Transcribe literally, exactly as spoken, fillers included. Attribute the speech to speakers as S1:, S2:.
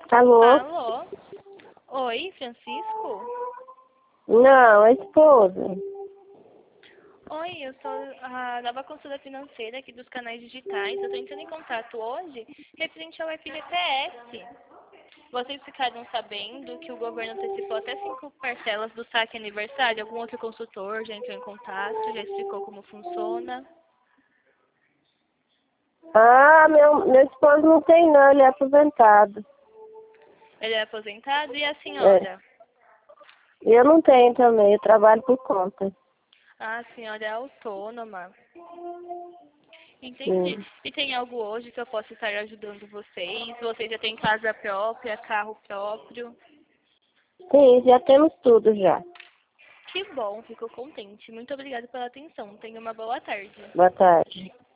S1: Alô?
S2: Alô? Oi, Francisco?
S1: Não, a esposa.
S2: Oi, eu sou a nova consultora financeira aqui dos canais digitais. Eu estou entrando em contato hoje referente ao F G T S. Vocês ficaram sabendo que o governo antecipou até cinco parcelas do saque aniversário? Algum outro consultor já entrou em contato, já explicou como funciona?
S1: Ah, meu, meu esposo não tem não, ele é aposentado.
S2: Ele é aposentado e a
S1: É.
S2: senhora?
S1: Eu não tenho também, eu trabalho por conta.
S2: A senhora é autônoma. Entendi.
S1: Sim.
S2: E tem algo hoje que eu possa estar ajudando vocês? Vocês já têm casa própria, carro próprio?
S1: Sim, já temos tudo já.
S2: Que bom, fico contente. Muito obrigada pela atenção. Tenha uma boa tarde.
S1: Boa tarde.